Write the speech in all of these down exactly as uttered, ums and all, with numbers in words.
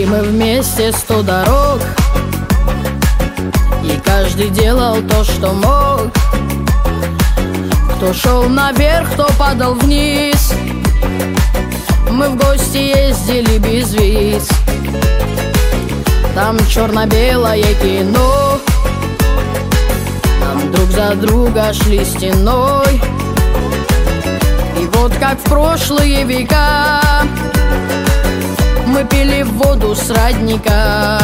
мы вместе сто дорог, и каждый делал то, что мог. Кто шел наверх, кто падал вниз. Мы в гости ездили без виз. Там черно-белое кино, там друг за друга шли стеной. И вот как в прошлые века мы пили воду с родника.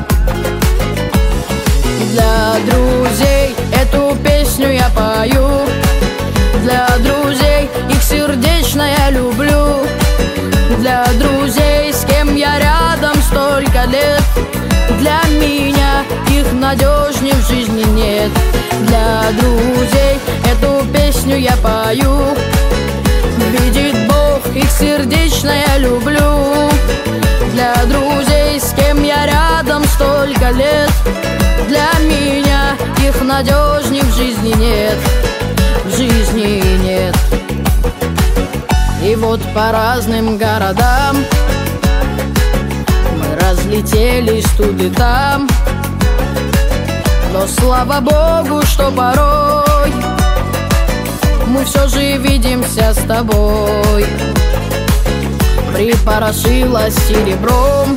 Для друзей эту песню я пою, для друзей их сердечно я люблю, для друзей, с кем я рядом столько лет. Для меня их надежнее в жизни нет. Для друзей эту песню я пою, видит Бог, их сердечно я люблю. Для друзей, с кем я рядом столько лет. Для меня их надежнее в жизни нет, в жизни нет. И вот по разным городам мы разлетелись тут и там, но слава Богу, что порой мы все же видимся с тобой. Припорошилась серебром,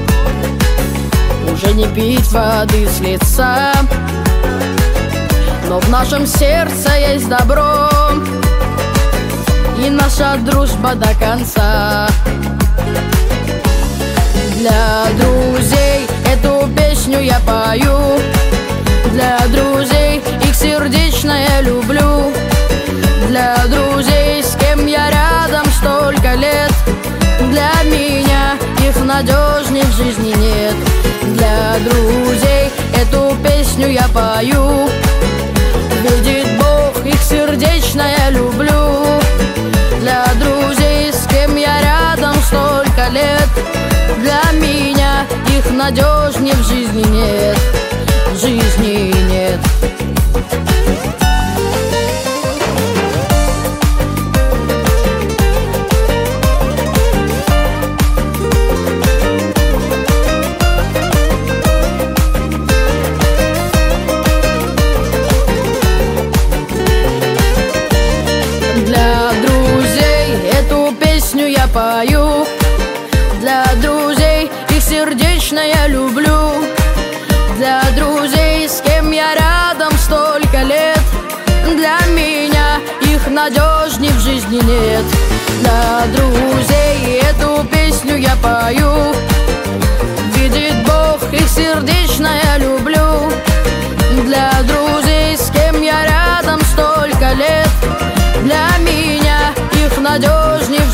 уже не пить воды с лица, но в нашем сердце есть добро, и наша дружба до конца. Для друзей эту песню я пою, для друзей их сердечно я люблю, для друзей, с кем я рядом столько лет. Для меня их надежнее в жизни нет. Для друзей эту песню я пою, видит Бог, их сердечно я люблю. Для друзей, с кем я рядом столько лет. Для меня их надежнее в жизни нет, в жизни нет. Для друзей эту песню я пою, для друзей их сердечно я люблю, для друзей, с кем я рядом столько лет. Для меня их надежнее в жизни нет. Для друзей эту песню я пою, видит Бог, их сердечно я люблю, для друзей, с кем я рядом столько лет. Для меня их надежнее